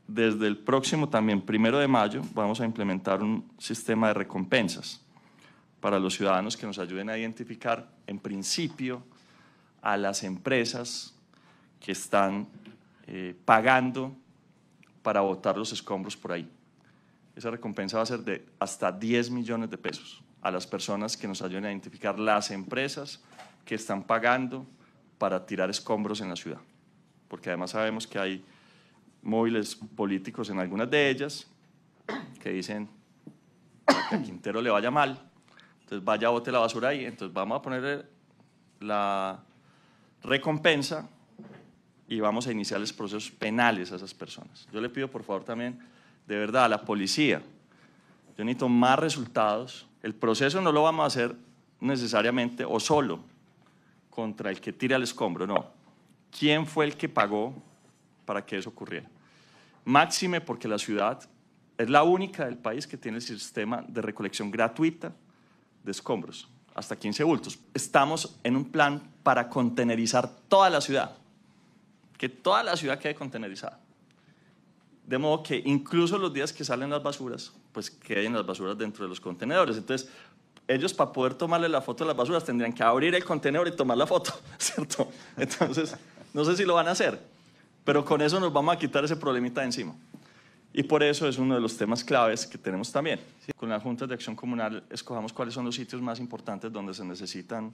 desde el próximo también 1 de mayo vamos a implementar un sistema de recompensas para los ciudadanos que nos ayuden a identificar, en principio, a las empresas que están pagando para botar los escombros por ahí. Esa recompensa va a ser de hasta 10 millones de pesos a las personas que nos ayuden a identificar las empresas que están pagando para tirar escombros en la ciudad. Porque además sabemos que hay móviles políticos en algunas de ellas que dicen que a Quintero le vaya mal, entonces vaya a bote la basura ahí, entonces vamos a poner la recompensa y vamos a iniciarles procesos penales a esas personas. Yo le pido por favor también, de verdad, a la policía, yo necesito más resultados. El proceso no lo vamos a hacer necesariamente o solo contra el que tira el escombro, no. ¿Quién fue el que pagó para que eso ocurriera? Máxime porque la ciudad es la única del país que tiene el sistema de recolección gratuita de escombros, hasta 15 bultos. Estamos en un plan para contenerizar toda la ciudad, que toda la ciudad quede contenerizada. De modo que incluso los días que salen las basuras, pues queden las basuras dentro de los contenedores. Entonces, ellos para poder tomarle la foto de las basuras tendrían que abrir el contenedor y tomar la foto, ¿cierto? Entonces, no sé si lo van a hacer, pero con eso nos vamos a quitar ese problemita de encima. Y por eso es uno de los temas claves que tenemos también. Con las juntas de acción comunal escojamos cuáles son los sitios más importantes donde se necesitan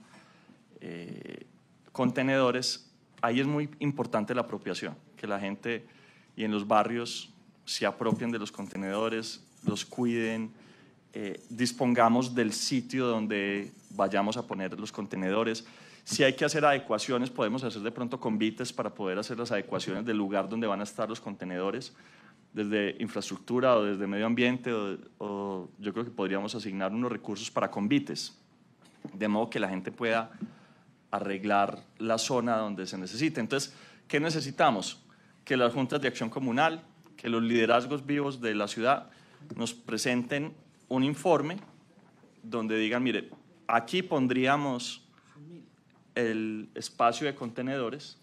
contenedores. Ahí es muy importante la apropiación, que la gente y en los barrios se apropien de los contenedores, los cuiden, dispongamos del sitio donde vayamos a poner los contenedores. Si hay que hacer adecuaciones, podemos hacer de pronto convites para poder hacer las adecuaciones del lugar donde van a estar los contenedores, desde infraestructura o desde medio ambiente, o yo creo que podríamos asignar unos recursos para convites, de modo que la gente pueda arreglar la zona donde se necesite. Entonces, ¿qué necesitamos? Que las juntas de acción comunal, que los liderazgos vivos de la ciudad nos presenten un informe donde digan, mire, aquí pondríamos el espacio de contenedores